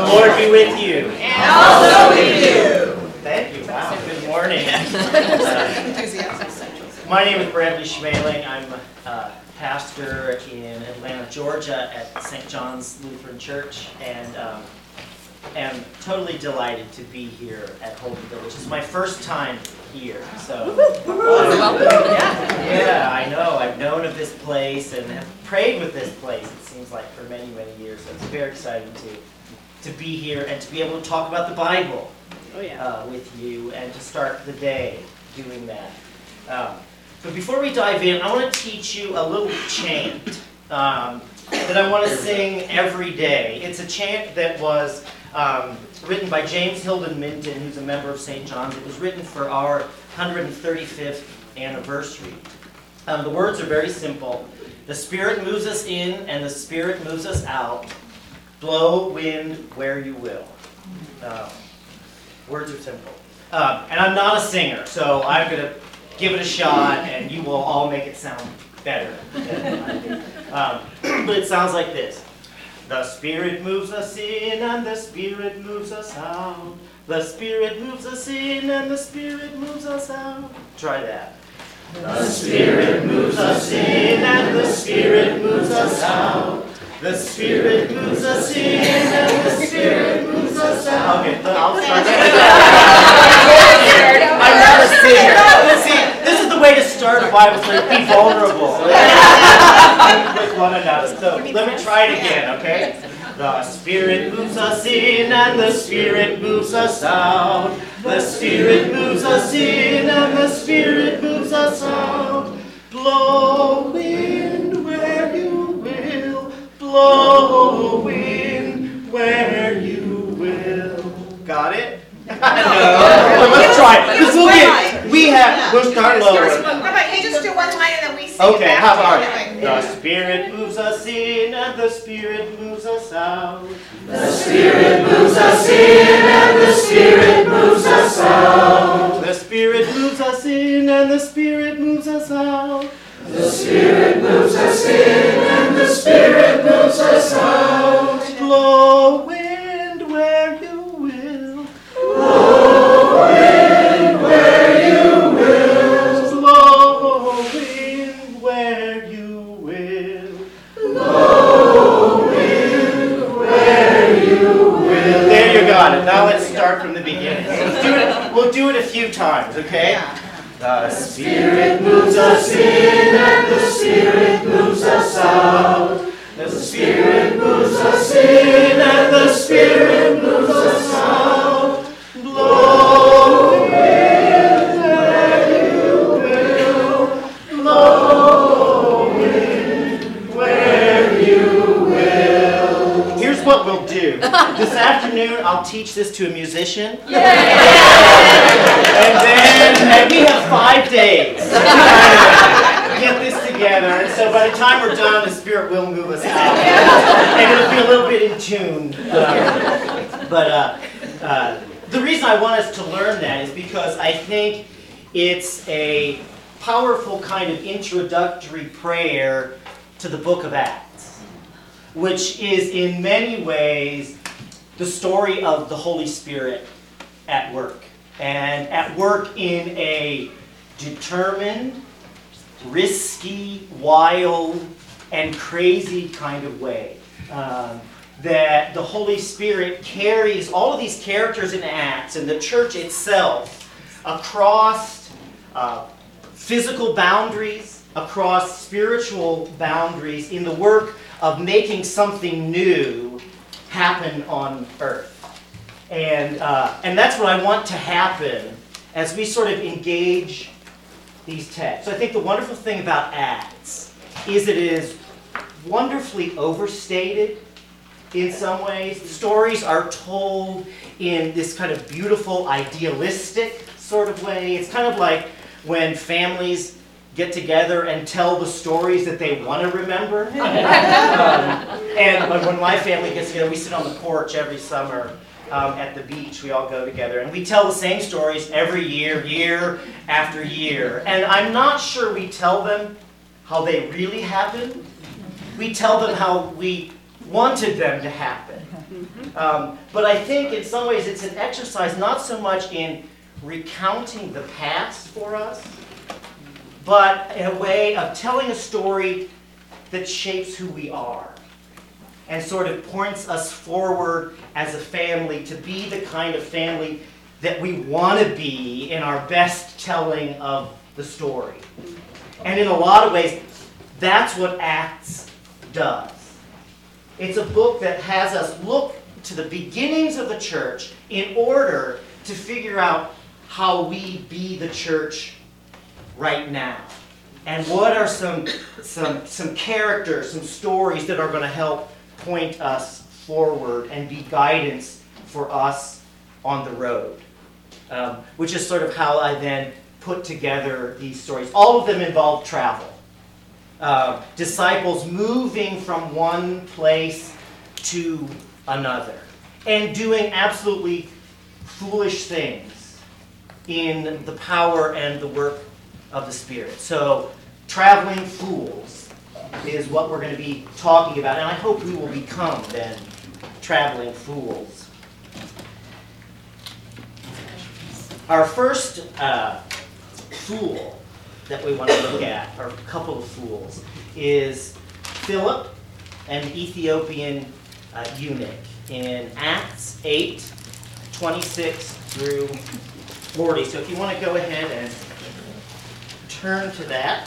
The Lord be with you. And also with you. Thank you. Wow. Good morning. My name is Bradley Schmaling. I'm a pastor in Atlanta, Georgia at St. John's Lutheran Church, and am totally delighted to be here at Holden Village. It's my first time here, so yeah, I know. I've known of this place and have prayed with this place, it seems like, for many, many years. So it's very exciting to be here and to be able to talk about the Bible with you and to start the day doing that. But before we dive in, I want to teach you a little chant that I want to sing every day. It's a chant that was written by James Hilden Minton, who's a member of St. John's. It was written for our 135th anniversary. The words are very simple. The Spirit moves us in and the Spirit moves us out. Blow wind where you will. Words are simple. And I'm not a singer, so I'm going to give it a shot and you will all make it sound better than I do. But it sounds like this. The Spirit moves us in and the Spirit moves us out. The Spirit moves us in and the Spirit moves us out. Try that. The Spirit moves us in and the Spirit moves us out. The Spirit moves us in and the Spirit moves us out. Okay, I'll start I'm not a singer. See, this is the way to start a Bible study. Be vulnerable with one another. So let me try it again, okay? The Spirit moves us in and the Spirit moves us out. The Spirit moves us in and the Spirit moves us out. Blow wind where you will. Blow wind where you will. Got it? No. Let's try it. We'll start lower. How about you just do one line and then we sing Okay, it how about after it? The Spirit moves us in and the Spirit moves us out. The Spirit moves us in and the Spirit moves us out. The Spirit moves us in and the Spirit moves us out. The Spirit moves us in and the Spirit moves us out. Blow wind where you will. Blow wind where you will. Blow wind where you will. Blow wind where you will. There you got it. Now let's start from the beginning. We'll do it a few times, okay? The Spirit moves us in and the Spirit moves us out. The Spirit moves us in and the Spirit moves us out. Blow wind where you will. Blow wind where you will. Here's what we'll do. This afternoon, I'll teach this to a musician. And we have 5 days to get this together. And so by the time we're done, the Spirit will move us out. And it'll be a little bit in tune. The reason I want us to learn that is because I think it's a powerful kind of introductory prayer to the book of Acts, which is in many ways the story of the Holy Spirit at work. And at work in a determined, risky, wild, and crazy kind of way. That the Holy Spirit carries all of these characters in Acts and the church itself across physical boundaries, across spiritual boundaries in the work of making something new happen on earth. And that's what I want to happen as we sort of engage these texts. So I think the wonderful thing about Acts is it is wonderfully overstated in some ways. Stories are told in this kind of beautiful, idealistic sort of way. It's kind of like when families get together and tell the stories that they want to remember. And when my family gets together, we sit on the porch every summer at the beach. We all go together and we tell the same stories every year, year after year. And I'm not sure we tell them how they really happened. We tell them how we wanted them to happen. But I think in some ways it's an exercise not so much in recounting the past for us, but in a way of telling a story that shapes who we are and sort of points us forward as a family to be the kind of family that we want to be in our best telling of the story. And in a lot of ways, that's what Acts does. It's a book that has us look to the beginnings of the church in order to figure out how we be the church right now. And what are some characters, some stories that are going to help point us forward and be guidance for us on the road. Which is sort of how I then put together these stories. All of them involve travel. Disciples moving from one place to another and doing absolutely foolish things in the power and the work of the Spirit. So, traveling fools is what we're going to be talking about, and I hope we will become then traveling fools. Our first fool that we want to look at, or a couple of fools, is Philip, an Ethiopian eunuch, in Acts 8:26 through 40. So if you want to go ahead and turn to that.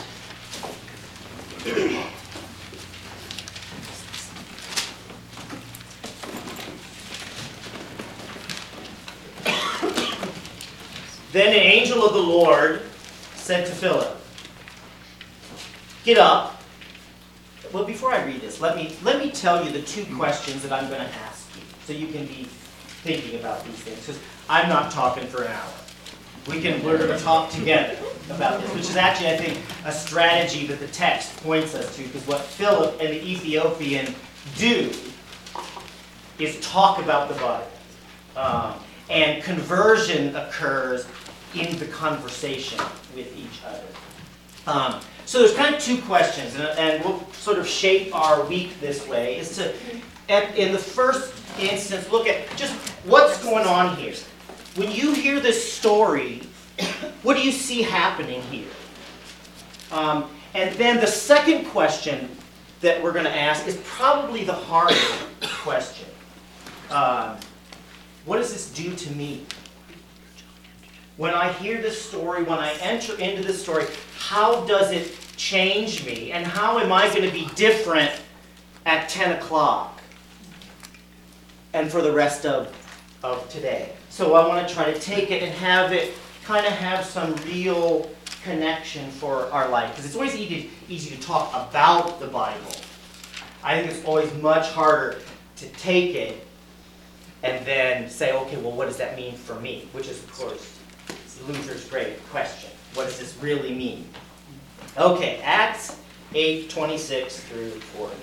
Then an angel of the Lord said to Philip, "Get up." Well, before I read this, let me tell you the two questions that I'm going to ask you, so you can be thinking about these things, because I'm not talking for an hour. We're going to talk together about this, which is actually, I think, a strategy that the text points us to, because what Philip and the Ethiopian do is talk about the Bible. And conversion occurs in the conversation with each other. So there's kind of two questions, and we'll sort of shape our week this way, is to, in the first instance, look at just what's going on here. When you hear this story, what do you see happening here? And then the second question that we're going to ask is probably the harder question. What does this do to me? When I hear this story, when I enter into this story, how does it change me? And how am I going to be different at 10 o'clock and for the rest of today? So I want to try to take it and have it kind of have some real connection for our life. Because it's always easy to talk about the Bible. I think it's always much harder to take it and then say, okay, well, what does that mean for me? Which is, of course, Luther's great question. What does this really mean? Okay, Acts 8:26 through 40.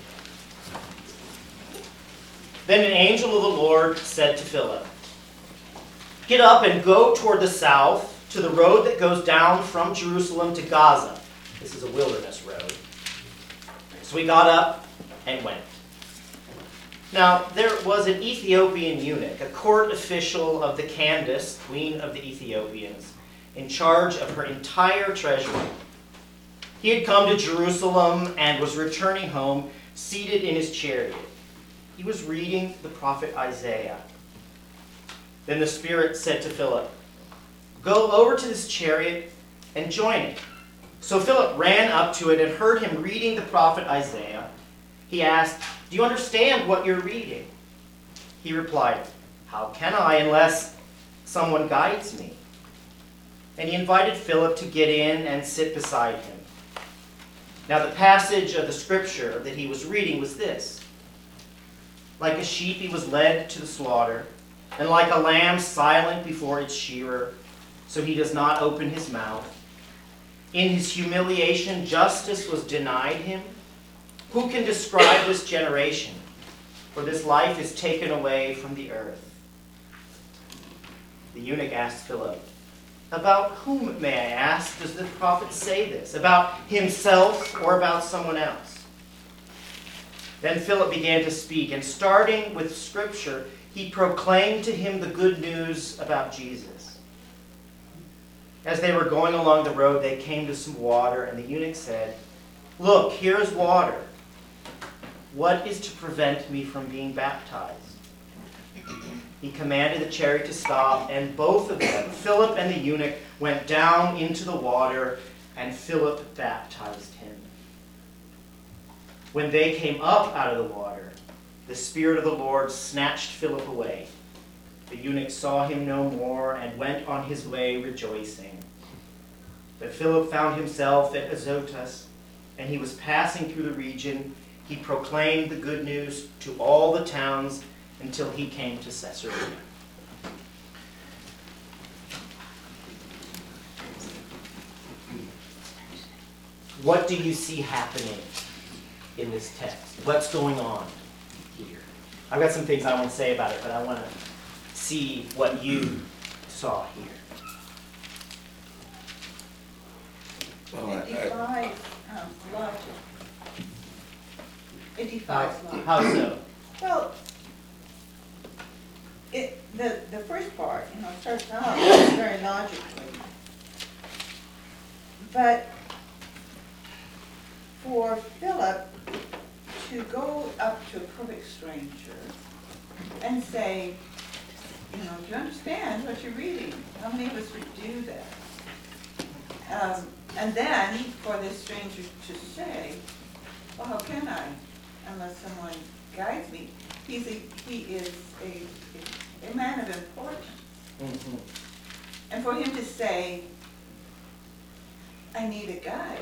Then an angel of the Lord said to Philip, "Get up and go toward the south to the road that goes down from Jerusalem to Gaza." This is a wilderness road. So he got up and went. Now, there was an Ethiopian eunuch, a court official of the Candace, queen of the Ethiopians, in charge of her entire treasury. He had come to Jerusalem and was returning home, seated in his chariot. He was reading the prophet Isaiah. Then the Spirit said to Philip, "Go over to this chariot and join it." So Philip ran up to it and heard him reading the prophet Isaiah. He asked, "Do you understand what you're reading?" He replied, "How can I unless someone guides me?" And he invited Philip to get in and sit beside him. Now the passage of the scripture that he was reading was this: "Like a sheep he was led to the slaughter, and like a lamb silent before its shearer, so he does not open his mouth. In his humiliation justice was denied him. Who can describe this generation? For this life is taken away from the earth." The eunuch asked Philip, "About whom, may I ask, does the prophet say this? About himself or about someone else?" Then Philip began to speak, and starting with Scripture, he proclaimed to him the good news about Jesus. As they were going along the road, they came to some water, and the eunuch said, "Look, here is water. What is to prevent me from being baptized?" He commanded the chariot to stop, and both of them, Philip and the eunuch, went down into the water, and Philip baptized him. When they came up out of the water, the Spirit of the Lord snatched Philip away. The eunuch saw him no more and went on his way rejoicing. But Philip found himself at Azotus, and he was passing through the region. He proclaimed the good news to all the towns until he came to Caesarea. What do you see happening in this text? What's going on here? I've got some things I want to say about it, but I want to see what you saw here. It defies logic. It defies logic. How so? Well, the first part, starts out very logically. But for Philip to go up to a perfect stranger and say, do you understand what you're reading? How many of us would do that? And then for this stranger to say, well, how can I, unless someone guides me? He is a man of importance. Mm-hmm. And for him to say, I need a guide,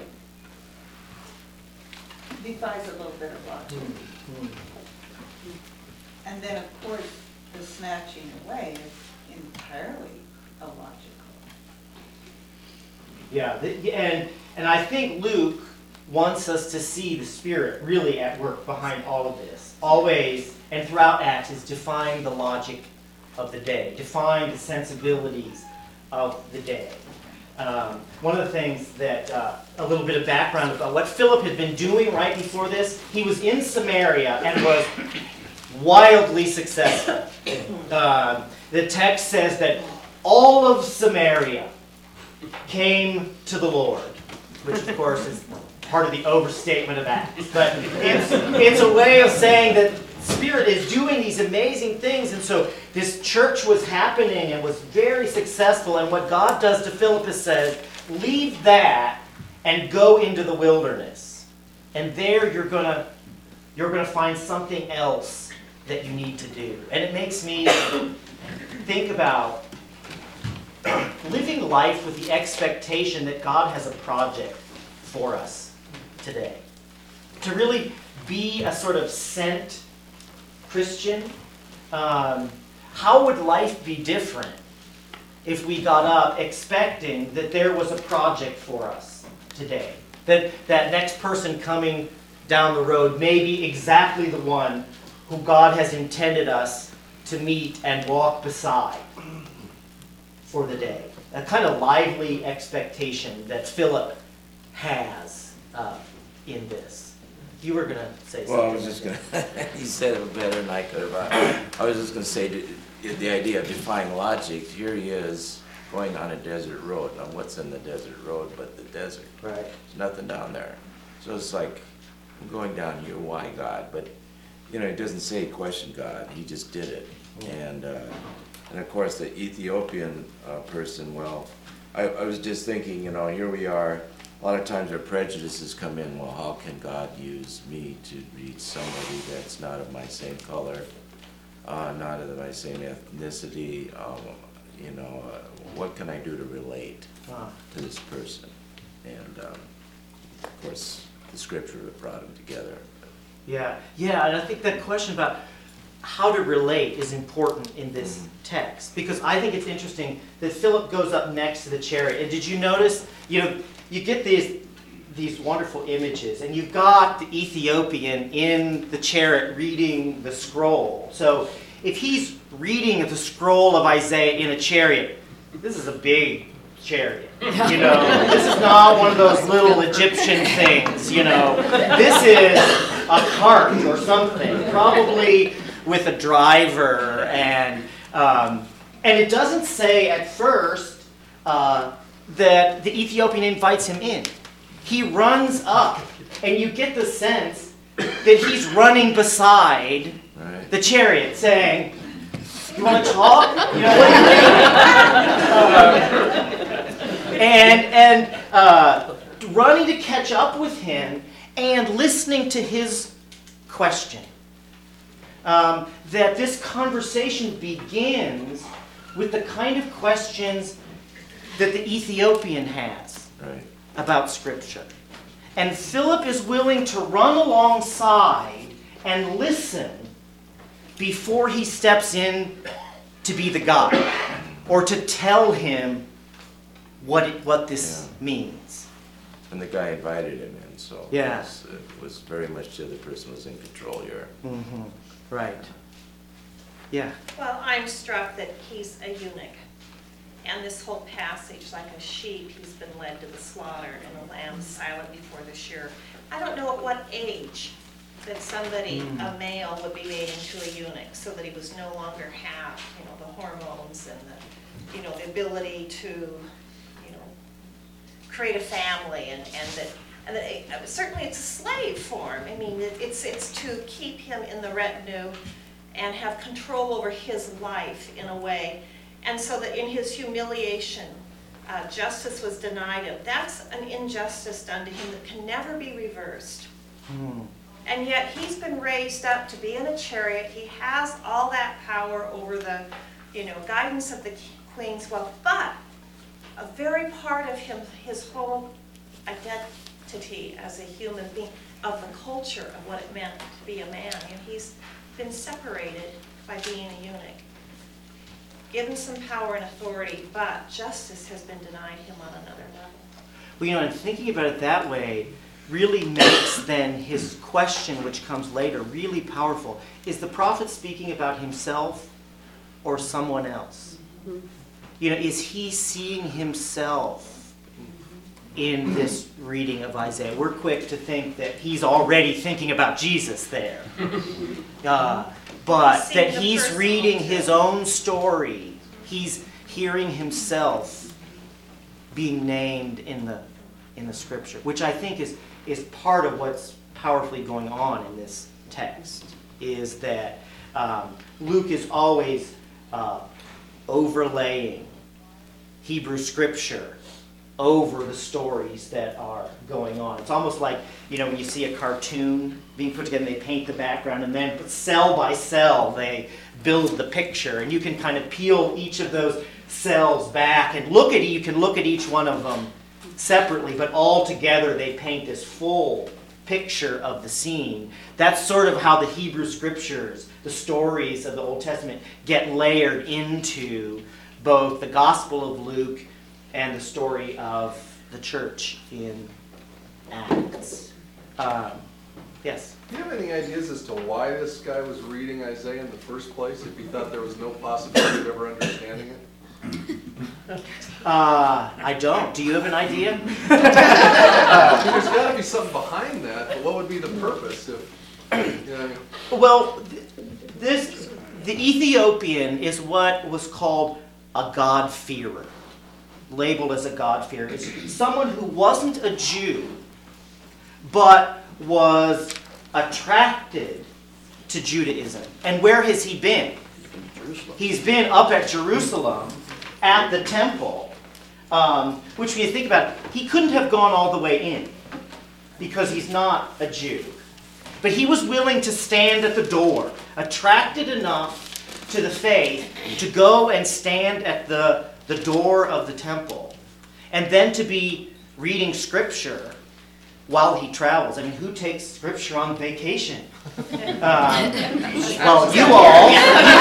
defies a little bit of logic. Mm-hmm. And then, of course, the snatching away is entirely illogical. Yeah, and I think Luke wants us to see the Spirit really at work behind all of this. Always, and throughout Acts, is defying the logic of the day, defying the sensibilities of the day. One of the things that, a little bit of background about what Philip had been doing right before this, he was in Samaria and was wildly successful. The text says that all of Samaria came to the Lord, which of course is part of the overstatement of Acts. But it's a way of saying that Spirit is doing these amazing things, and so this church was happening and was very successful, and what God does to Philip is says, leave that and go into the wilderness. And there you're gonna find something else that you need to do. And it makes me think about living life with the expectation that God has a project for us today. To really be a sort of sent Christian. How would life be different if we got up expecting that there was a project for us today? That next person coming down the road may be exactly the one who God has intended us to meet and walk beside for the day. A kind of lively expectation that Philip has in this. You were going to say something. Well, I was just going to, he said it better than I could have. I was just going to say the idea of defying logic. Here he is going on a desert road. Now, what's in the desert road but the desert? Right. There's nothing down there. So it's like, I'm going down here, why God? But, he doesn't say question God. He just did it. And of course, the Ethiopian person, well, I was just thinking, here we are. A lot of times our prejudices come in, well, how can God use me to reach somebody that's not of my same color, not of my same ethnicity? What can I do to relate to this person? And, of course, the Scripture brought them together. Yeah, and I think that question about how to relate is important in this text, because I think it's interesting that Philip goes up next to the chariot. And did you notice, you get these wonderful images, and you've got the Ethiopian in the chariot reading the scroll. So if he's reading the scroll of Isaiah in a chariot, this is a big chariot. This is not one of those little Egyptian things. This is cart or something, probably with a driver, and it doesn't say at first that the Ethiopian invites him in. He runs up, and you get the sense that he's running beside the chariot, saying, "You want to talk? You know, what do you mean?" And running to catch up with him and listening to his question. That this conversation begins with the kind of questions that the Ethiopian has about Scripture. And Philip is willing to run alongside and listen before he steps in to be the guide or to tell him what this means. And the guy invited him in, so Yeah. it was very much the other person was in control here. Mm-hmm. Right. Yeah. Well, I'm struck that he's a eunuch. And this whole passage, like a sheep, he's been led to the slaughter, and a lamb silent before the shearer. I don't know at what age that somebody, a male, would be made into a eunuch, so that he was no longer have, the hormones and the ability to, create a family, and that certainly it's a slave form. I mean, it's to keep him in the retinue and have control over his life in a way. And so that in his humiliation, justice was denied him. That's an injustice done to him that can never be reversed. And yet he's been raised up to be in a chariot. He has all that power over the, guidance of the queen's wealth. But a very part of him, his whole identity as a human being, of the culture of what it meant to be a man, he's been separated by being a eunuch. Given some power and authority, but justice has been denied him on another level. Well, and thinking about it that way really makes then his question, which comes later, really powerful. Is the prophet speaking about himself or someone else? Is he seeing himself in this reading of Isaiah? We're quick to think that he's already thinking about Jesus there. But that he's reading his own story. He's hearing himself being named in the Scripture, which I think is part of what's powerfully going on in this text, is that Luke is always overlaying Hebrew Scripture over the stories that are going on. It's almost like, when you see a cartoon being put together, they paint the background, and then cell by cell they build the picture, and you can kind of peel each of those cells back and you can look at each one of them separately, but all together they paint this full picture of the scene. That's sort of how the Hebrew Scriptures, the stories of the Old Testament, get layered into both the Gospel of Luke and the story of the church in Acts. Yes? Do you have any ideas as to why this guy was reading Isaiah in the first place, if he thought there was no possibility of ever understanding it? I don't. Do you have an idea? There's got to be something behind that, but what would be the purpose if, Well, the Ethiopian is what was called a God-fearer. Labeled as a God-fearer. It's someone who wasn't a Jew, but was attracted to Judaism. And where has he been? He's been up at Jerusalem, at the temple, which when you think about it, he couldn't have gone all the way in, because he's not a Jew. But he was willing to stand at the door, attracted enough to the faith to go and stand at the door of the temple, and then to be reading Scripture while he travels. I mean, who takes Scripture on vacation? Well, you all.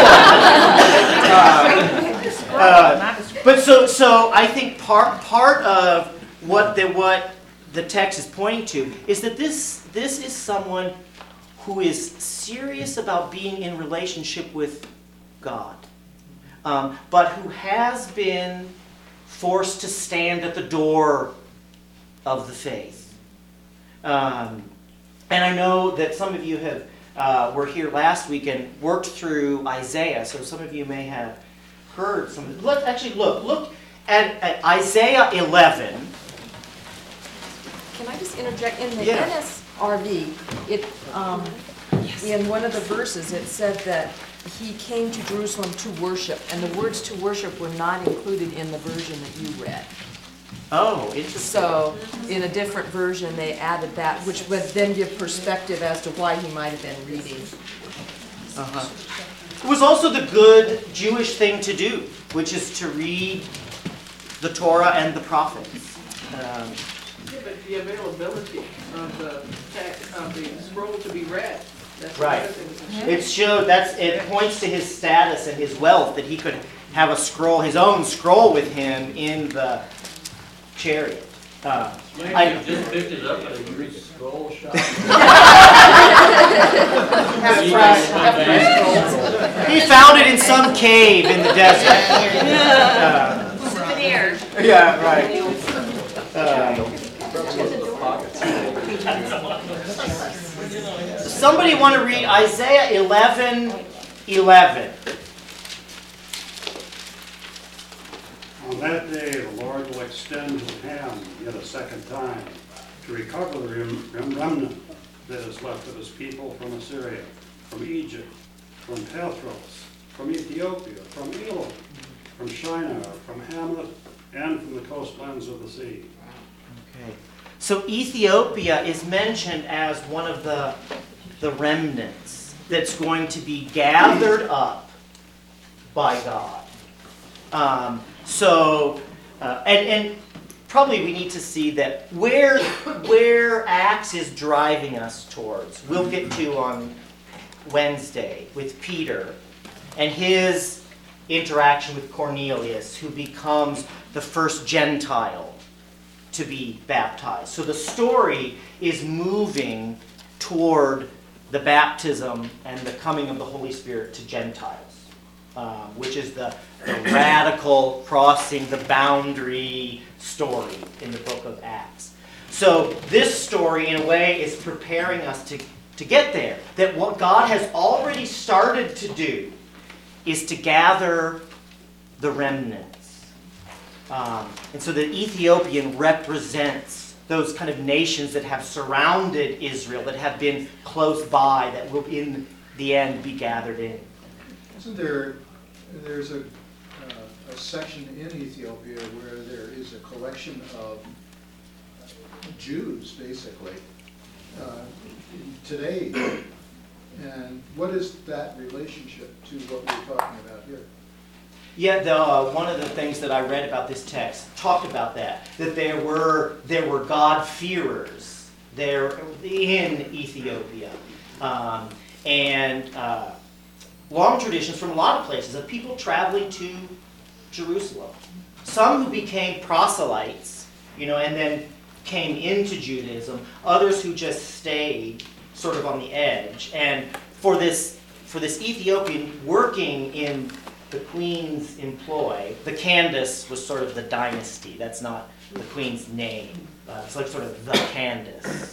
But so I think part of what the text is pointing to is that this is someone who is serious about being in relationship with God. But who has been forced to stand at the door of the faith. And I know that some of you were here last week and worked through Isaiah, so some of you may have heard some of it. Let's actually look at Isaiah 11. Can I just interject? In the Yeah. NSRV, in one of the verses, it said that he came to Jerusalem to worship, and the words "to worship" were not included in the version that you read. Oh, interesting. So, in a different version, they added that, which would then give perspective as to why he might have been reading. Uh-huh. It was also the good Jewish thing to do, which is to read the Torah and the prophets. Yeah, but the availability of the text, of the scroll to be read, that's Right. another thing. It points to his status and his wealth that he could have a scroll, his own scroll with him in the chariot. Maybe I- you just picked it up at a used scroll shop. He found it in some cave in the desert. Souvenir. Yeah, right. Somebody want to read Isaiah 11:11. On that day, the Lord will extend his hand yet a second time to recover the remnant that is left of his people from Assyria, from Egypt, from Pathros, from Ethiopia, from Elam, from Shinar, from Hamath, and from the coastlands of the sea. Okay. So Ethiopia is mentioned as one of the remnants that's going to be gathered up by God. And probably we need to see that where Acts is driving us towards, we'll get to on Wednesday with Peter and his interaction with Cornelius, who becomes the first Gentile to be baptized. So the story is moving toward the baptism and the coming of the Holy Spirit to Gentiles, which is the radical crossing the boundary story in the book of Acts. So this story, in a way, is preparing us to get there. That what God has already started to do is to gather the remnants. And so the Ethiopian represents those kind of nations that have surrounded Israel, that have been close by, that will in the end be gathered in. Isn't there's a section in Ethiopia where there is a collection of Jews, basically, today. And what is that relationship to what we're talking about here? Yeah, one of the things that I read about this text talked about that there were God-fearers there in Ethiopia. And long traditions from a lot of places of people traveling to Jerusalem. Some who became proselytes, and then came into Judaism. Others who just stayed sort of on the edge. And for this Ethiopian working in the queen's employ, the Candace was sort of the dynasty. That's not the queen's name. It's like sort of the Candace.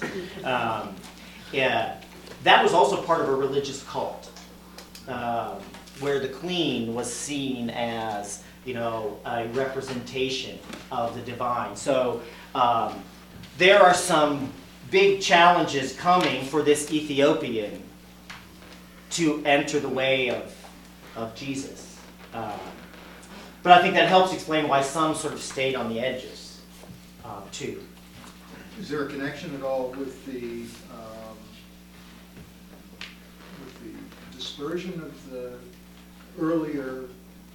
That was also part of a religious cult, where the queen was seen as, a representation of the divine. So there are some big challenges coming for this Ethiopian to enter the way of Jesus. But I think that helps explain why some sort of stayed on the edges, too. Is there a connection at all with the dispersion of the earlier,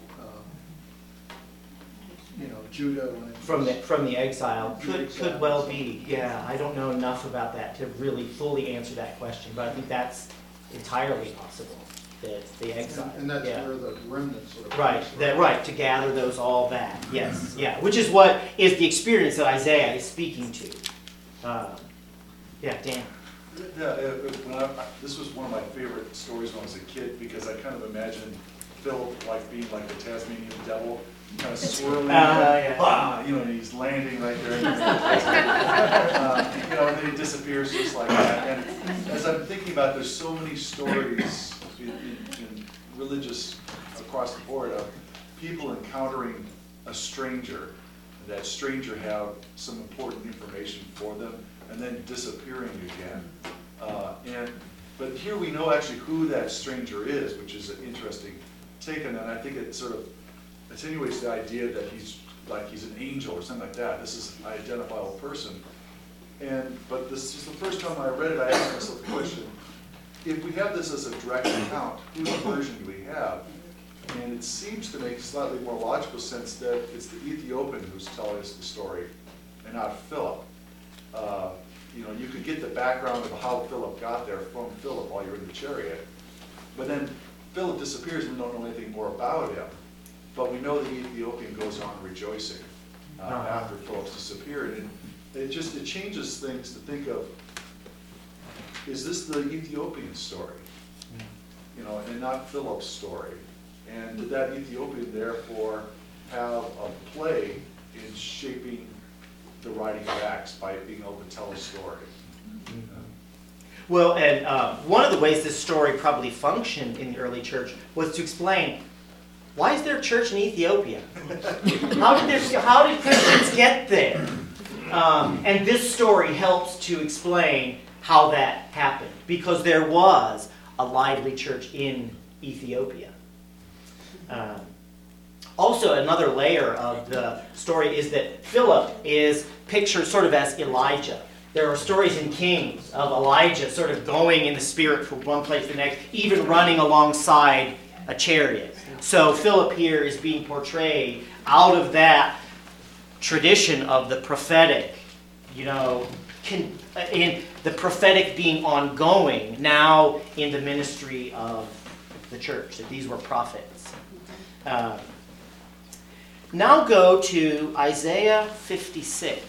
Judah? When it From the exile. Could exile. well be. Yeah, I don't know enough about that to really fully answer that question, but I think that's entirely possible. The exile. And that's yeah. where the remnants sort of Right, comes from. right, to gather those all back. Yes, yeah, which is what is the experience that Isaiah is speaking to. Yeah, Dan. Yeah, this was one of my favorite stories when I was a kid, because I kind of imagined Philip like being like the Tasmanian devil, kind of swirling, yeah. bah, you know, and he's landing right there. You know, and then he disappears just like that. And as I'm thinking about, there's so many stories in religious across the board of people encountering a stranger, and that stranger have some important information for them, and then disappearing again. But here we know actually who that stranger is, which is an interesting take on that. And I think it sort of attenuates the idea that he's an angel or something like that. This is an identifiable person. But this is the first time I read it, I asked myself the question, if we have this as a direct account, whose version do we have? And it seems to make slightly more logical sense that it's the Ethiopian who's telling us the story, and not Philip. You know, you could get the background of how Philip got there from Philip while you're in the chariot. But then Philip disappears and we don't know anything more about him. But we know the Ethiopian goes on rejoicing after Philip's disappeared. And it changes things to think of, is this the Ethiopian story? You know, and not Philip's story. And did that Ethiopian therefore have a play in shaping the writing of Acts by being able to tell a story? Well, and one of the ways this story probably functioned in the early church was to explain, why is there a church in Ethiopia? How did Christians get there? And this story helps to explain how that happened, because there was a lively church in Ethiopia. Also, another layer of the story is that Philip is pictured sort of as Elijah. There are stories in Kings of Elijah sort of going in the spirit from one place to the next, even running alongside a chariot. So Philip here is being portrayed out of that tradition of the prophetic, you know, in the prophetic being ongoing now in the ministry of the church, that these were prophets. Now go to Isaiah 56.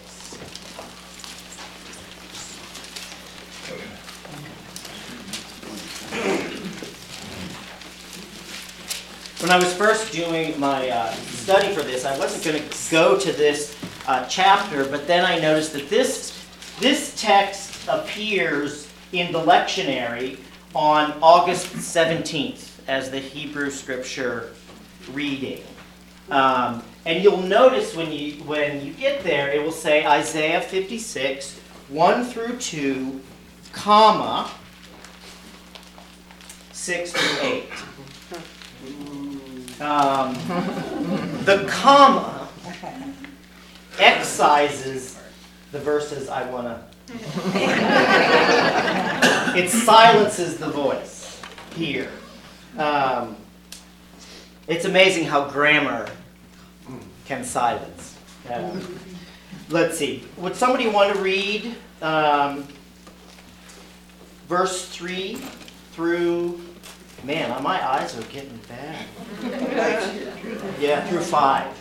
When I was first doing my study for this, I wasn't going to go to this chapter, but then I noticed that this text appears in the lectionary on August 17th as the Hebrew Scripture reading. And you'll notice when you get there, it will say Isaiah 56, 1 through 2, comma, 6 through 8. The comma excises the verses I want to... It silences the voice here. It's amazing how grammar can silence. Let's see. Would somebody want to read verse 3 through... Man, my eyes are getting bad. Yeah, through 5.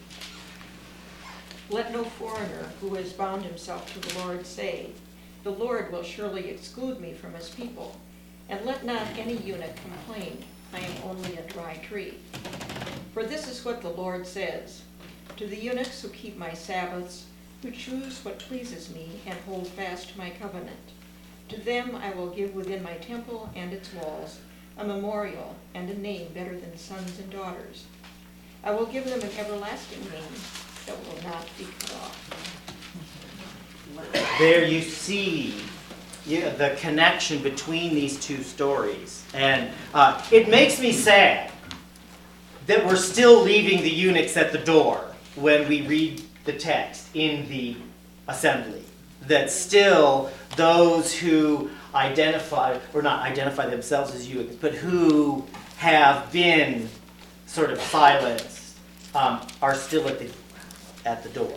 Let no foreigner who has bound himself to the Lord say, the Lord will surely exclude me from his people. And let not any eunuch complain, I am only a dry tree. For this is what the Lord says, to the eunuchs who keep my Sabbaths, who choose what pleases me and hold fast to my covenant. To them I will give within my temple and its walls a memorial and a name better than sons and daughters. I will give them an everlasting name that will not be cut off. There you see the connection between these two stories. And it makes me sad that we're still leaving the eunuchs at the door when we read the text in the assembly. That still those who identify, or not identify themselves as eunuchs, but who have been sort of silenced, are still at the door.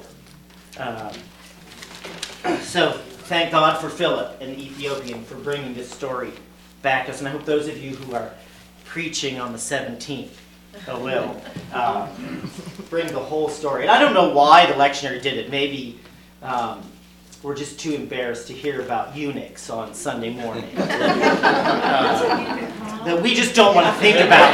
So thank God for Philip and the Ethiopian for bringing this story back to us. And I hope those of you who are preaching on the 17th will bring the whole story. And I don't know why the lectionary did it. Maybe we're just too embarrassed to hear about eunuchs on Sunday morning. That we just don't want to think about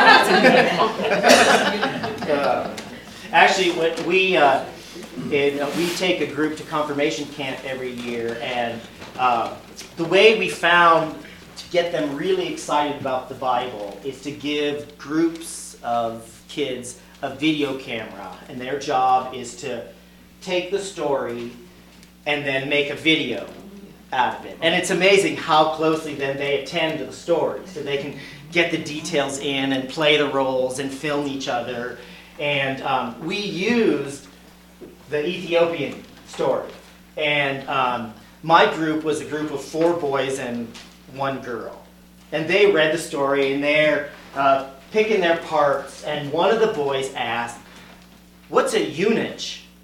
that. Actually, when we take a group to confirmation camp every year, and the way we found to get them really excited about the Bible is to give groups of kids a video camera, and their job is to take the story and then make a video out of it. And it's amazing how closely then they attend to the story, so they can get the details in and play the roles and film each other. And we used the Ethiopian story. And my group was a group of 4 boys and 1 girl. And they read the story, and they're picking their parts, and one of the boys asked, "What's a eunuch?"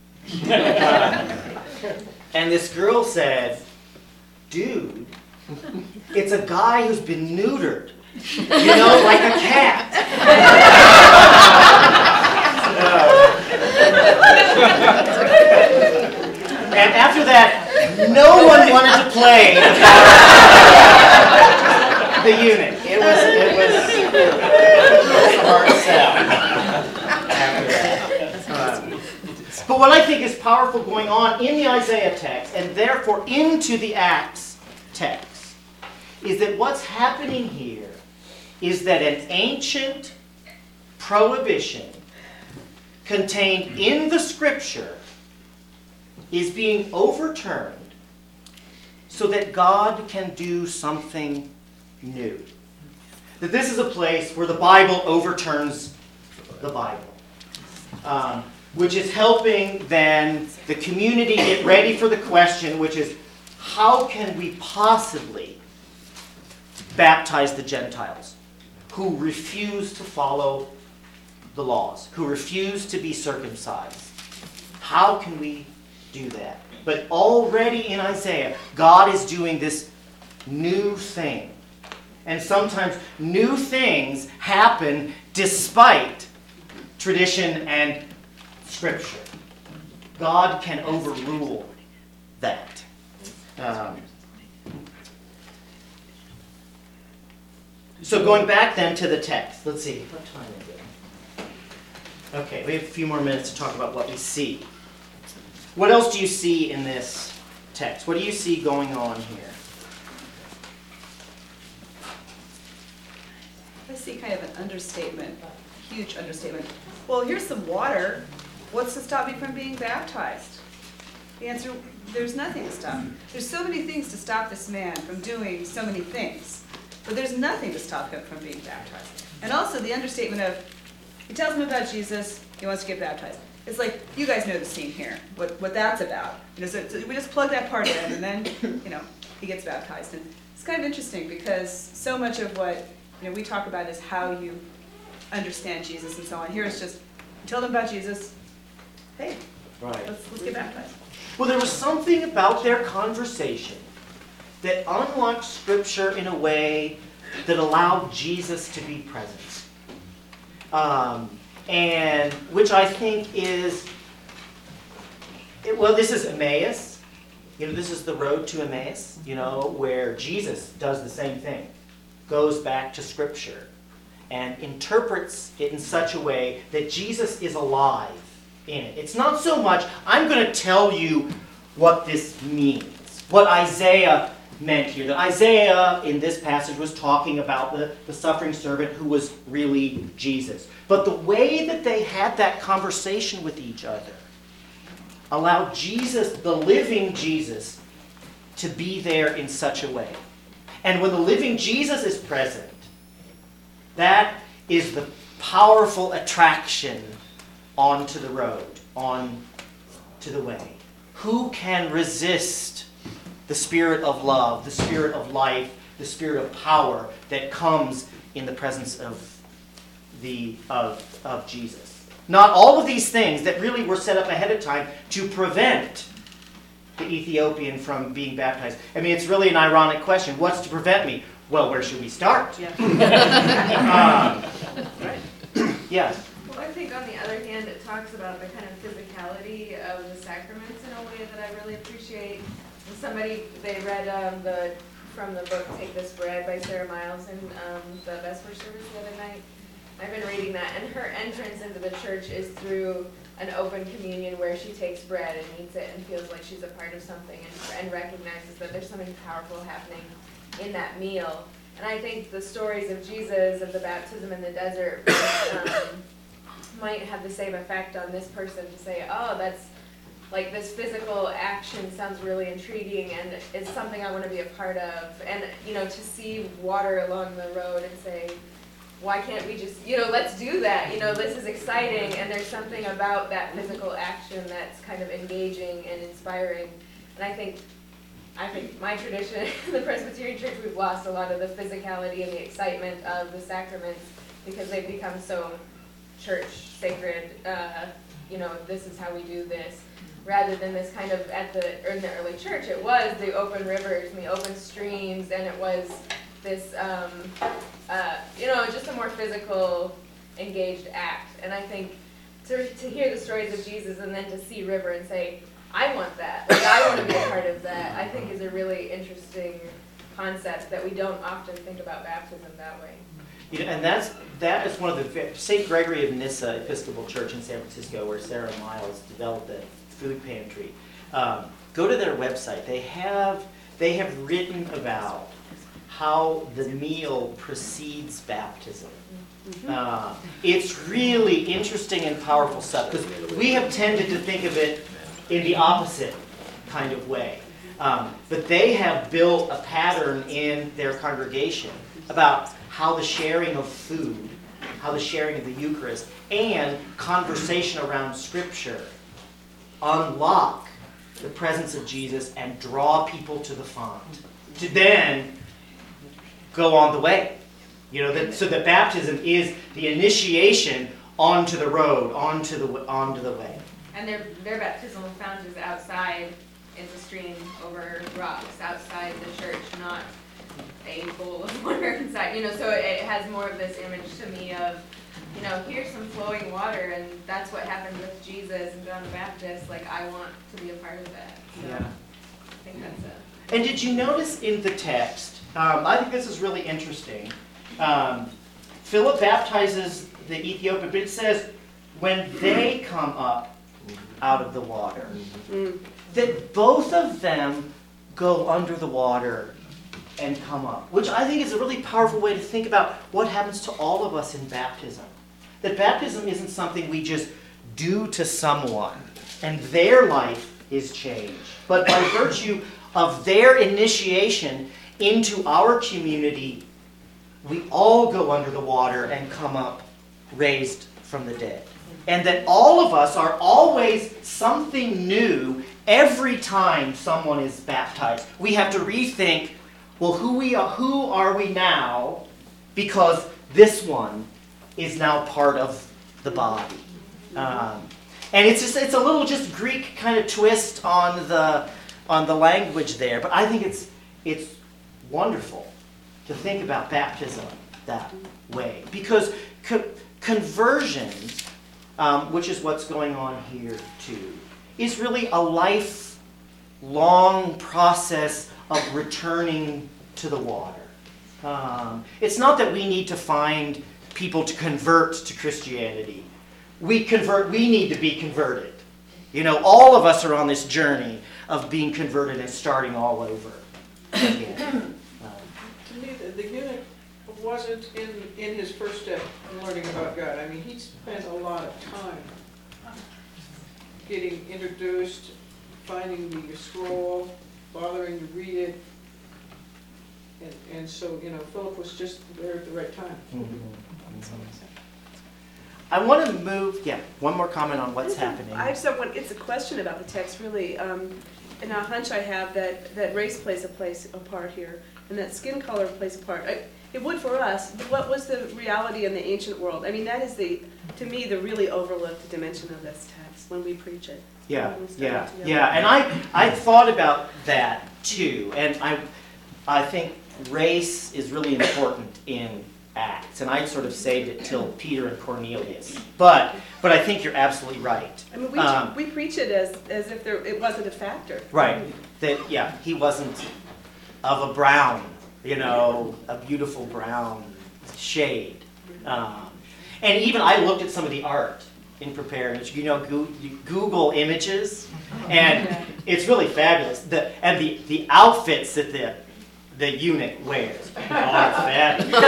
And this girl said, "Dude, it's a guy who's been neutered. You know, like a cat." And after that, no one wanted to play the eunuch. It was a hard sell after that. But what I think is powerful going on in the Isaiah text, and therefore into the Acts text, is that what's happening here is that an ancient prohibition contained in the Scripture is being overturned so that God can do something new. That this is a place where the Bible overturns the Bible. Which is helping then the community get ready for the question, which is, how can we possibly baptize the Gentiles who refuse to follow the laws, who refuse to be circumcised? How can we do that? But already in Isaiah, God is doing this new thing. And sometimes new things happen despite tradition and Scripture. God can overrule that. So going back then to the text. Let's see, what time is it? Okay, we have a few more minutes to talk about what we see. What else do you see in this text? What do you see going on here? I see kind of an understatement, a huge understatement. Well, here's some water. What's to stop me from being baptized? The answer, there's nothing to stop. There's so many things to stop this man from doing so many things. But there's nothing to stop him from being baptized. And also the understatement of, he tells him about Jesus, he wants to get baptized. It's like, you guys know the scene here, what that's about. So we just plug that part in, and then, he gets baptized. And it's kind of interesting because so much of what we talk about is how you understand Jesus and so on. Here it's just, tell them about Jesus. Hey, right. Let's get baptized. Well, there was something about their conversation that unlocked Scripture in a way that allowed Jesus to be present. And which I think is, this is Emmaus. This is the road to Emmaus, where Jesus does the same thing. Goes back to Scripture and interprets it in such a way that Jesus is alive in it. It's not so much, I'm going to tell you what this means, what Isaiah meant here. That Isaiah in this passage was talking about the suffering servant who was really Jesus. But the way that they had that conversation with each other allowed Jesus, the living Jesus, to be there in such a way. And when the living Jesus is present, that is the powerful attraction onto the road, on to the way. Who can resist the spirit of love, the spirit of life, the spirit of power that comes in the presence of Jesus? Not all of these things that really were set up ahead of time to prevent the Ethiopian from being baptized. I mean, it's really an ironic question. What's to prevent me? Well, where should we start? Yeah. Yes. Well, I think on the other hand, it talks about the kind of physicality of the sacraments in a way that I really appreciate. Somebody, they read from the book Take This Bread by Sarah Miles in the Vesper service the other night. I've been reading that, and her entrance into the church is through an open communion where she takes bread and eats it and feels like she's a part of something and recognizes that there's something powerful happening in that meal. And I think the stories of Jesus, of the baptism in the desert, might have the same effect on this person to say, oh, that's like this physical action sounds really intriguing and it's something I want to be a part of. And, to see water along the road and say, why can't we just, let's do that. This is exciting, and there's something about that physical action that's kind of engaging and inspiring. And I think my tradition, the Presbyterian Church, we've lost a lot of the physicality and the excitement of the sacraments because they've become so church sacred. This is how we do this, rather than this kind of in the early church. It was the open rivers and the open streams, and it was this, just a more physical, engaged act. And I think to hear the stories of Jesus and then to see River and say, I want that, I want to be a part of that, I think is a really interesting concept that we don't often think about baptism that way. And that is one of the, St. Gregory of Nyssa Episcopal Church in San Francisco, where Sarah Miles developed the food pantry. Go to their website. They have written about how the meal precedes baptism. It's really interesting and powerful stuff, because we have tended to think of it in the opposite kind of way. But they have built a pattern in their congregation about how the sharing of food, how the sharing of the Eucharist, and conversation around Scripture unlock the presence of Jesus and draw people to the font, to then go on the way. So that baptism is the initiation onto the road, onto the way. And their baptismal fount is outside in the stream over rocks, outside the church, not a bowl of water inside. So it has more of this image to me of, here's some flowing water, and that's what happened with Jesus and John the Baptist. Like, I want to be a part of that. So Yeah. I think that's it. And did you notice in the text, I think this is really interesting, Philip baptizes the Ethiopian, but it says, when they come up out of the water, that both of them go under the water and come up, which I think is a really powerful way to think about what happens to all of us in baptism. That baptism isn't something we just do to someone and their life is changed, but by virtue of their initiation into our community, we all go under the water and come up raised from the dead. And that all of us are always something new every time someone is baptized. We have to rethink, well, who are we now? Because this one is now part of the body. And it's a little just Greek kind of twist on the language there. But I think it's wonderful to think about baptism that way. Because conversions, which is what's going on here too, is really a lifelong process of returning to the water. It's not that we need to find people to convert to Christianity. We need to be converted. All of us are on this journey of being converted and starting all over again. To me, the eunuch wasn't in his first step in learning about God. I mean, he spent a lot of time getting introduced, finding the scroll, bothering to read it. And so, Philip was just there at the right time. I want to move, one more comment on what's happening. It's a question about the text, really. And a hunch I have that race plays a part here, and that skin color plays a part. It would for us, but what was the reality in the ancient world? I mean, that is to me, the really overlooked dimension of this text when we preach it. Yeah. And I thought about that too, and I think race is really important in Acts, and I sort of saved it till Peter and Cornelius. But I think you're absolutely right. I mean, we preach it as if it wasn't a factor. Right. That, yeah, he wasn't of a brown, a beautiful brown shade. And even I looked at some of the art in preparing. You Google images, and it's really fabulous. The outfits that the eunuch wears are fabulous.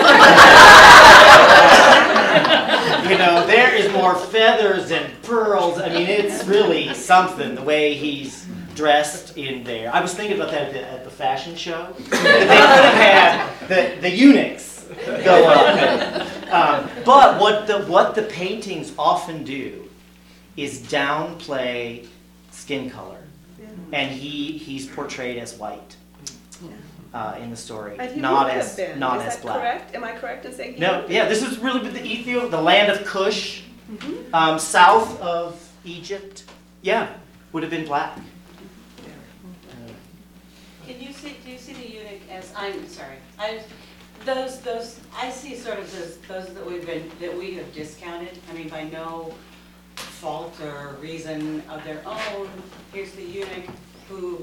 There is more feathers and pearls. I mean, it's really something the way he's dressed in there. I was thinking about that at the fashion show. They could have had the eunuchs go up. But what the paintings often do is downplay skin color, and he's portrayed as white in the story, not as black. Correct? Am I correct in saying? No, yeah, this is really the land of Cush, south of Egypt. Yeah, would have been black. Do you see the eunuch as, I'm sorry, I see sort of those that we have discounted. I mean, by no fault or reason of their own. Here's the eunuch who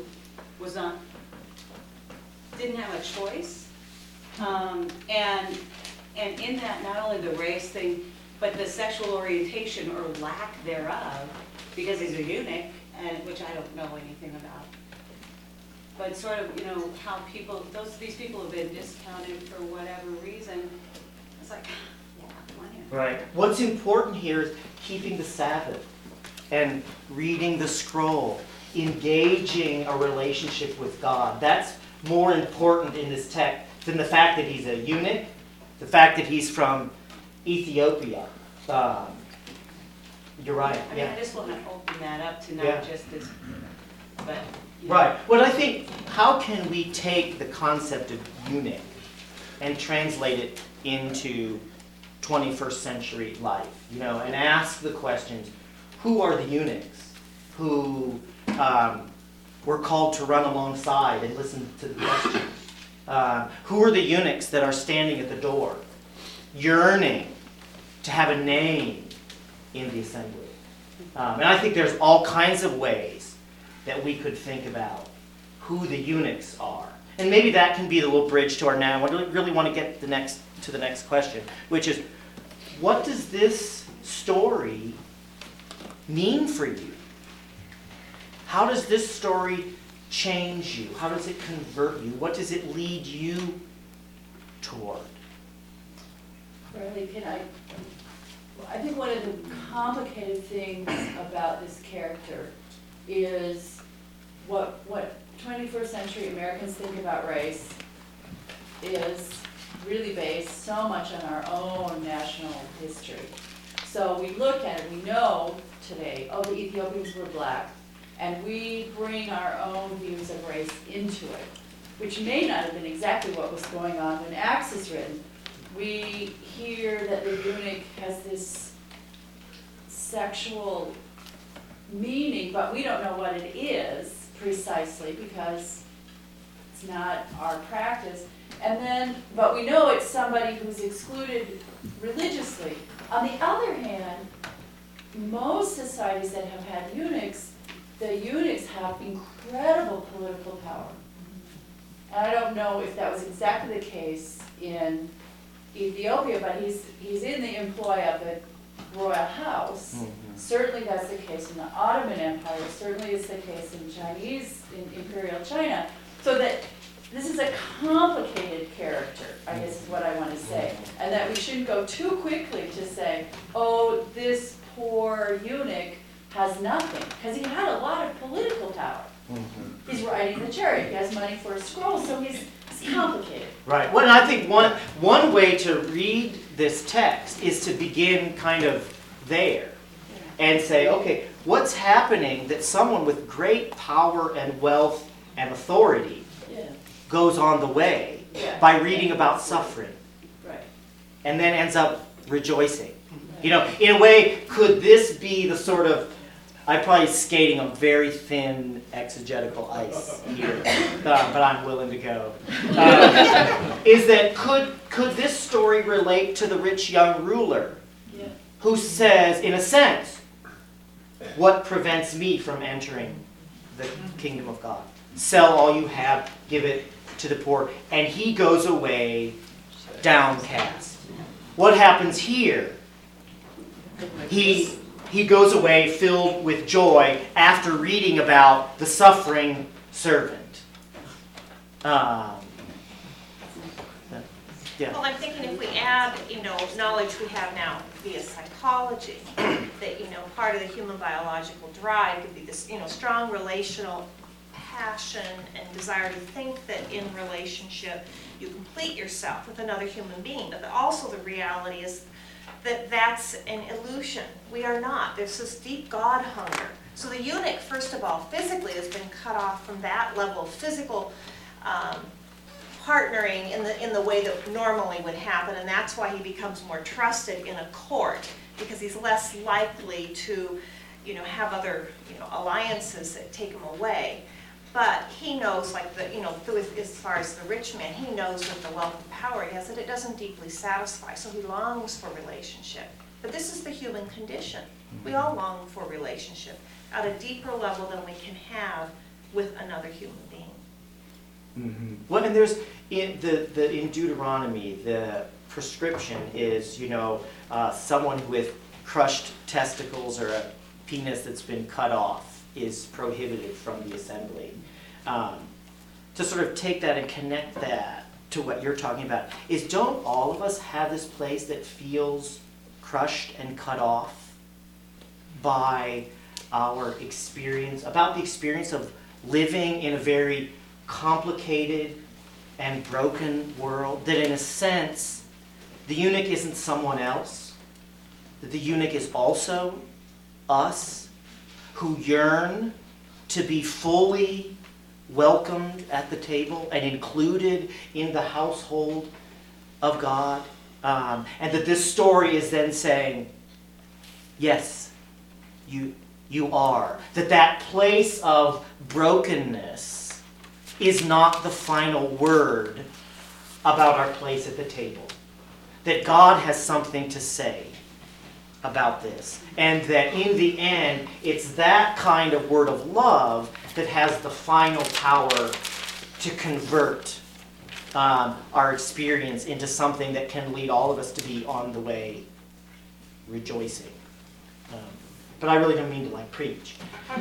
didn't have a choice, and in that, not only the race thing, but the sexual orientation or lack thereof, because he's a eunuch, which I don't know anything about. But sort of, how these people have been discounted for whatever reason. It's like, yeah, come on here. Right. What's important here is keeping the Sabbath and reading the scroll, engaging a relationship with God. That's more important in this text than the fact that he's a eunuch, the fact that he's from Ethiopia. You're right. I mean, I just want to open that up to not just this, but. Right. Well, I think, how can we take the concept of eunuch and translate it into 21st century life, and ask the questions, who are the eunuchs who we're called to run alongside and listen to the questions? Who are the eunuchs that are standing at the door, yearning to have a name in the assembly? And I think there's all kinds of ways that we could think about who the eunuchs are. And maybe that can be the little bridge to our now. I really want to get to the next question, which is, what does this story mean for you? How does this story change you? How does it convert you? What does it lead you toward? Riley, I think one of the complicated things about this character is what 21st century Americans think about race is really based so much on our own national history. So we look at it, we know today, the Ethiopians were black, and we bring our own views of race into it, which may not have been exactly what was going on when Acts is written. We hear that the eunuch has this sexual meaning, but we don't know what it is precisely because it's not our practice. But we know it's somebody who's excluded religiously. On the other hand, most societies that have had eunuchs, the eunuchs have incredible political power. And I don't know if that was exactly the case in Ethiopia, but he's in the employ of the royal house. Mm-hmm. Certainly that's the case in the Ottoman Empire. Certainly it's the case in Imperial China. So that this is a complicated character, I guess is what I want to say. And that we shouldn't go too quickly to say, this poor eunuch has nothing. Because he had a lot of political power. Mm-hmm. He's riding the chariot. He has money for a scroll, so it's complicated. Right. Well, and I think one way to read this text is to begin kind of there and say, okay, what's happening that someone with great power and wealth and authority goes on the way by reading about suffering, and then ends up rejoicing. In a way, could this be the sort of I'm probably skating on very thin exegetical ice here, but I'm willing to go. Is that could this story relate to the rich young ruler who says, in a sense, what prevents me from entering the kingdom of God? Sell all you have, give it to the poor, and he goes away downcast. What happens here? He goes away filled with joy after reading about the suffering servant. Yeah. Well, I'm thinking if we add, knowledge we have now via psychology, that, part of the human biological drive could be this, strong relational passion and desire to think that in relationship you complete yourself with another human being. But also the reality is that that's an illusion. We are not. There's this deep God hunger. So the eunuch, first of all, physically has been cut off from that level of physical partnering in the way that normally would happen, and that's why he becomes more trusted in a court, because he's less likely to, have other, alliances that take him away. But he knows, as far as the rich man, he knows with the wealth and power he has that it doesn't deeply satisfy, so he longs for relationship. But this is the human condition. We all long for relationship at a deeper level than we can have with another human being. Mm-hmm. Well, and there's in Deuteronomy, the prescription is, someone with crushed testicles or a penis that's been cut off is prohibited from the assembly. To sort of take that and connect that to what you're talking about is, don't all of us have this place that feels crushed and cut off by our experience, about the experience of living in a very complicated and broken world, that in a sense the eunuch isn't someone else, that the eunuch is also us, who yearn to be fully welcomed at the table and included in the household of God. And that this story is then saying, yes, you are. That place of brokenness is not the final word about our place at the table. That God has something to say about this. And that in the end, it's that kind of word of love that has the final power to convert our experience into something that can lead all of us to be on the way rejoicing. But I really don't mean to preach.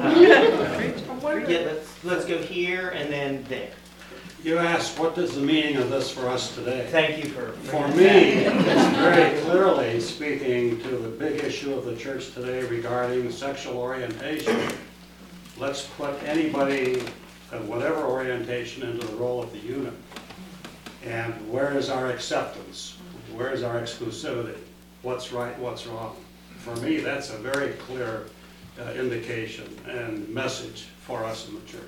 Let's go here and then there. You asked, what is the meaning of this for us today? Thank you For me, it's very clearly speaking to the big issue of the church today regarding sexual orientation. Let's put anybody of whatever orientation into the role of the eunuch. And where is our acceptance? Where is our exclusivity? What's right, what's wrong? For me, that's a very clear indication and message for us in the church.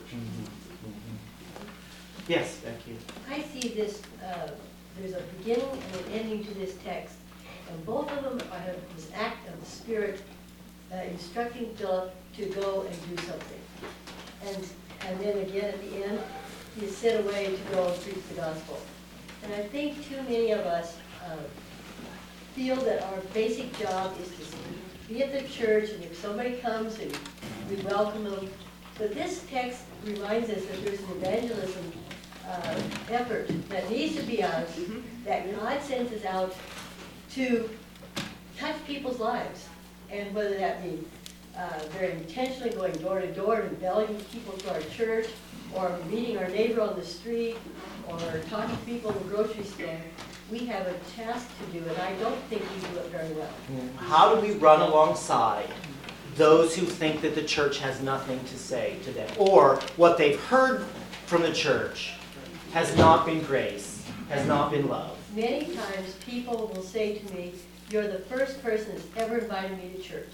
Yes, thank you. I see this, there's a beginning and an ending to this text, and both of them are this act of the Spirit instructing Philip to go and do something. And then again at the end, he is sent away to go and preach the gospel. And I think too many of us feel that our basic job is to be at the church, and if somebody comes, and we welcome them. But this text reminds us that there's an evangelism effort that needs to be ours, that God sends us out to touch people's lives. And whether that be very intentionally going door to door and inviting people to our church, or meeting our neighbor on the street, or talking to people in the grocery store, we have a task to do, and I don't think we do it very well. How do we run alongside those who think that the church has nothing to say to them, or what they've heard from the church has not been grace, has not been love? Many times people will say to me, "You're the first person that's ever invited me to church."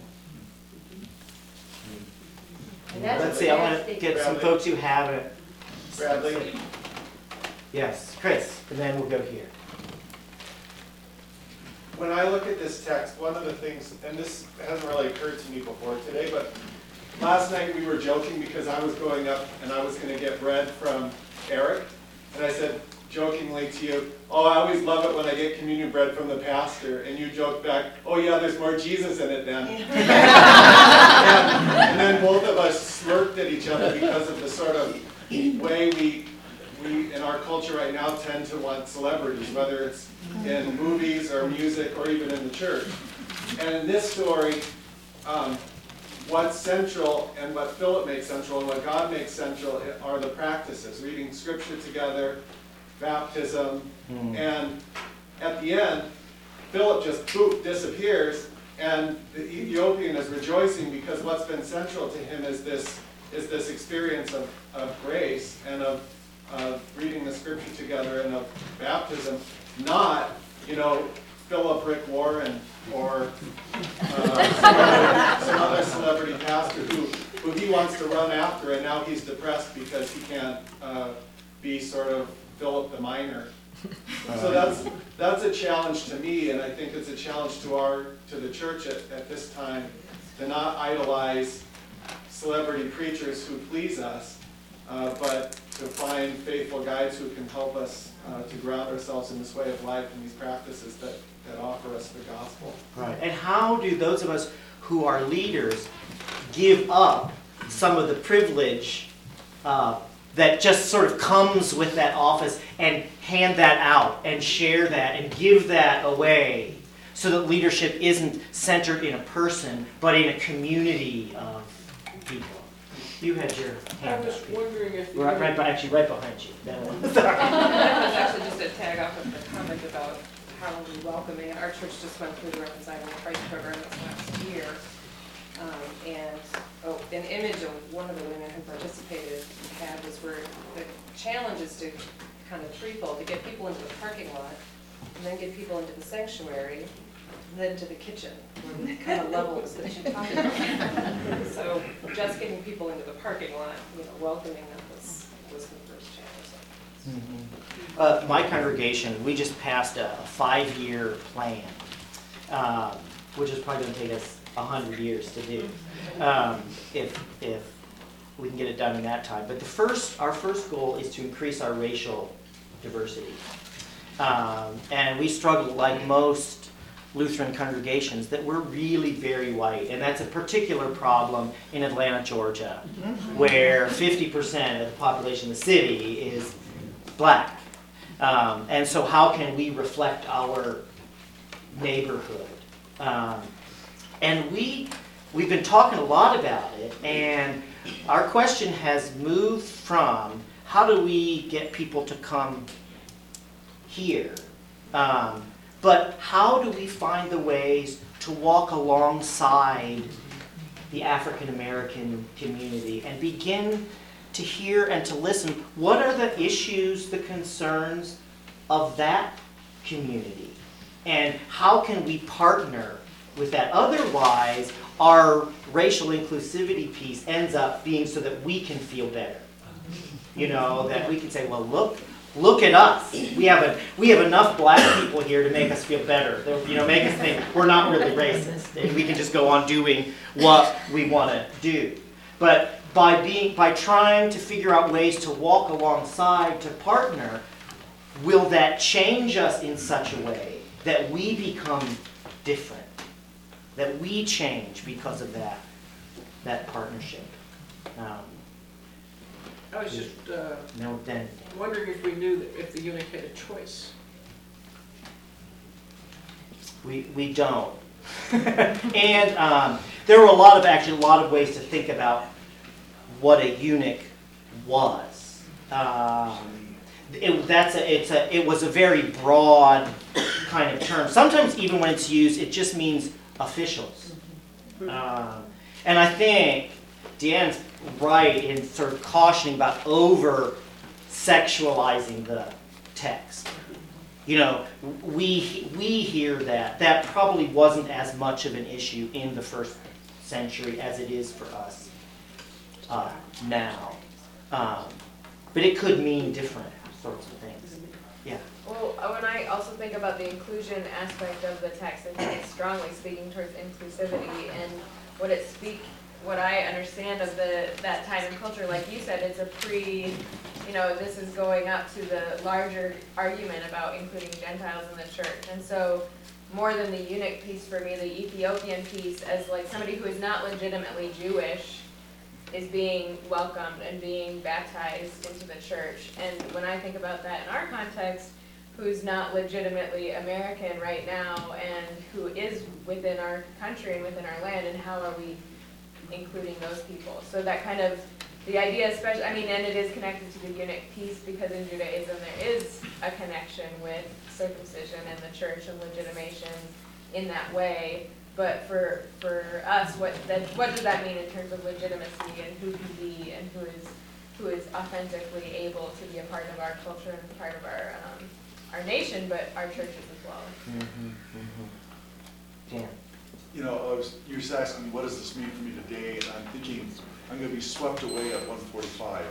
And that's Let's see, I want to get some folks who have it. Bradley? Yes, Chris, and then we'll go here. when I look at this text, one of the things, and this hasn't really occurred to me before today, but last night we were joking because I was going up and I was going to get bread from Eric, and I said jokingly to you, oh, I always love it when I get communion bread from the pastor, and you joked back, oh yeah, there's more Jesus in it then. and then both of us smirked at each other because of the sort of way we in our culture right now tend to want celebrities, whether it's in movies or music or even in the church. And in this story, what's central and what Philip makes central and what God makes central are the practices, reading scripture together, baptism, and at the end, Philip just poof, disappears, and the Ethiopian is rejoicing because what's been central to him is this experience of grace and of reading the scripture together and of baptism, not, Philip Rick Warren or some other celebrity pastor who he wants to run after, and now he's depressed because he can't be sort of Philip the Minor. So that's a challenge to me, and I think it's a challenge to the church at this time to not idolize celebrity preachers who please us, but to find faithful guides who can help us to ground ourselves in this way of life and these practices that offer us the gospel. Right. And how do those of us who are leaders give up some of the privilege that just sort of comes with that office and hand that out and share that and give that away so that leadership isn't centered in a person but in a community of people? You had your hand I was up. wondering if you... Actually, right behind you. That one. That was actually just a tag off of the comment about how welcoming. Our church just went through the Reconciling Christ program this last year. An image of one of the women who participated had was where the challenge is to kind of threefold, to get people into the parking lot, and then get people into the sanctuary, and then to the kitchen, the kind of levels that you talked about. So just getting people into the parking lot, welcoming them was the first challenge. My congregation, we just passed a 5-year plan, which is probably going to take us 100 years to do, if we can get it done in that time. But our first goal is to increase our racial diversity, and we struggle like most Lutheran congregations that we're really very white, and that's a particular problem in Atlanta, Georgia, where 50% of the population of the city is black. And so how can we reflect our neighborhood? And we've been talking a lot about it, and our question has moved from how do we get people to come here, but how do we find the ways to walk alongside the African American community and begin to hear and to listen. What are the issues, the concerns of that community? And how can we partner with that? Otherwise, our racial inclusivity piece ends up being so that we can feel better. That we can say, well, look at us. We have enough black people here to make us feel better. Make us think we're not really racist, and we can just go on doing what we want to do. But by trying to figure out ways to walk alongside, to partner, will that change us in such a way that we become different, that we change because of that partnership? I was just wondering if we knew if the eunuch had a choice. We don't. And there were a lot of ways to think about what a eunuch was. It was a very broad kind of term. Sometimes even when it's used, it just means officials. And I think Deanne's right in sort of cautioning about over-sexualizing the text. We hear that. That probably wasn't as much of an issue in the first century as it is for us now. But it could mean different sorts of things. Yeah. Well, when I also think about the inclusion aspect of the text, I think it's strongly speaking towards inclusivity and what I understand of that time and culture. Like you said, it's this is going up to the larger argument about including Gentiles in the church. And so more than the eunuch piece for me, the Ethiopian piece, as like somebody who is not legitimately Jewish is being welcomed and being baptized into the church. And when I think about that in our context, who's not legitimately American right now and who is within our country and within our land, and how are we including those people? So that kind of, the idea especially, and it is connected to the eunuch piece, because in Judaism there is a connection with circumcision and the church and legitimation in that way. But for us, what does that mean in terms of legitimacy and who can be and who is authentically able to be a part of our culture and part of our nation, but our churches as well. Dan. You know, you were asking me, what does this mean for me today? And I'm thinking, I'm going to be swept away at 1:45.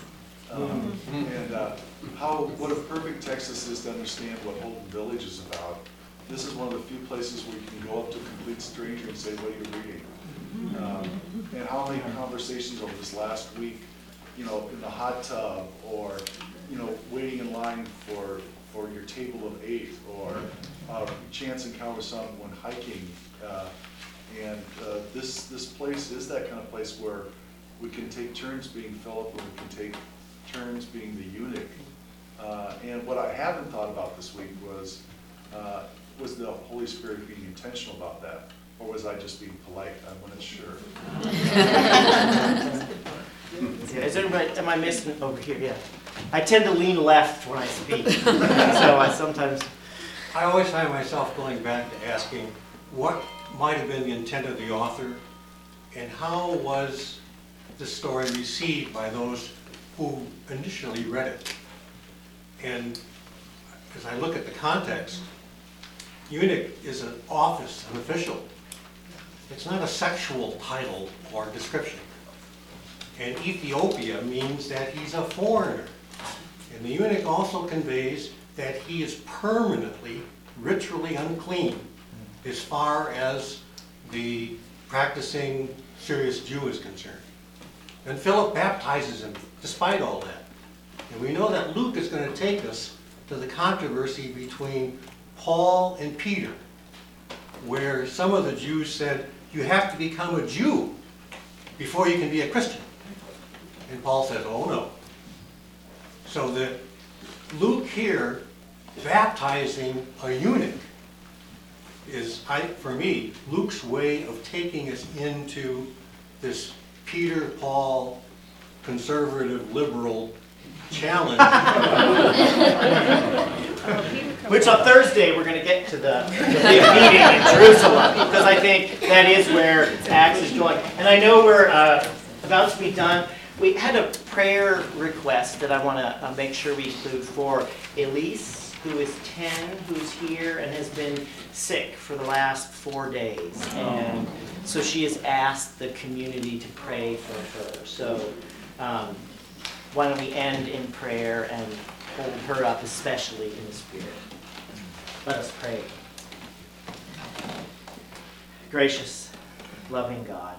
What a perfect text this is to understand what Holden Village is about. This is one of the few places where you can go up to a complete stranger and say, what are you reading? And how many conversations over this last week, in the hot tub, or, waiting in line for your table of 8, or chance encounter with someone hiking. This place is that kind of place where we can take turns being Philip, and we can take turns being the eunuch. And what I haven't thought about this week was the Holy Spirit being intentional about that? Or was I just being polite? I wasn't sure. Am I missing over here? Yeah. I tend to lean left when I speak. So I sometimes... I always find myself going back to asking what might have been the intent of the author, and how was the story received by those who initially read it. And as I look at the context, eunuch is an office, an official. It's not a sexual title or description. And Ethiopia means that he's a foreigner. And the eunuch also conveys that he is permanently, ritually unclean as far as the practicing serious Jew is concerned. And Philip baptizes him despite all that. And we know that Luke is going to take us to the controversy between Paul and Peter, where some of the Jews said, you have to become a Jew before you can be a Christian. And Paul says, oh no. So that Luke here baptizing a eunuch is, for me, Luke's way of taking us into this Peter, Paul, conservative, liberal challenge. Which on Thursday we're going to get to the big meeting in Jerusalem, because I think that is where Acts is going. And I know we're about to be done. We had a prayer request that I want to make sure we include for Elise, who is 10, who's here and has been sick for the last 4 days. And so she has asked the community to pray for her. So why don't we end in prayer and hold her up, especially in the Spirit. Let us pray. Gracious, loving God,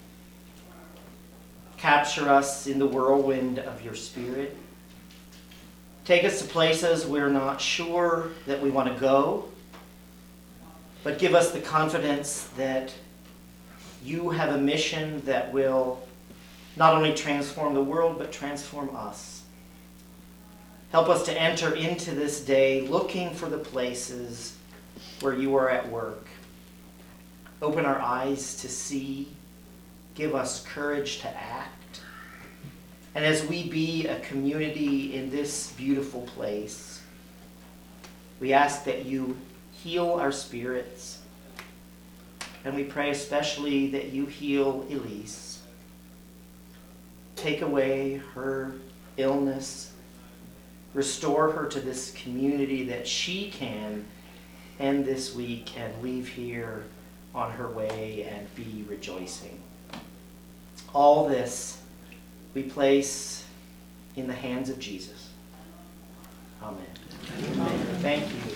capture us in the whirlwind of your Spirit. Take us to places we're not sure that we want to go, but give us the confidence that you have a mission that will not only transform the world, but transform us. Help us to enter into this day looking for the places where you are at work. Open our eyes to see. Give us courage to act. And as we be a community in this beautiful place, we ask that you heal our spirits. And we pray especially that you heal Elise. Take away her illness. Restore her to this community that she can end this week and leave here on her way and be rejoicing. All this we place in the hands of Jesus. Amen. Thank you.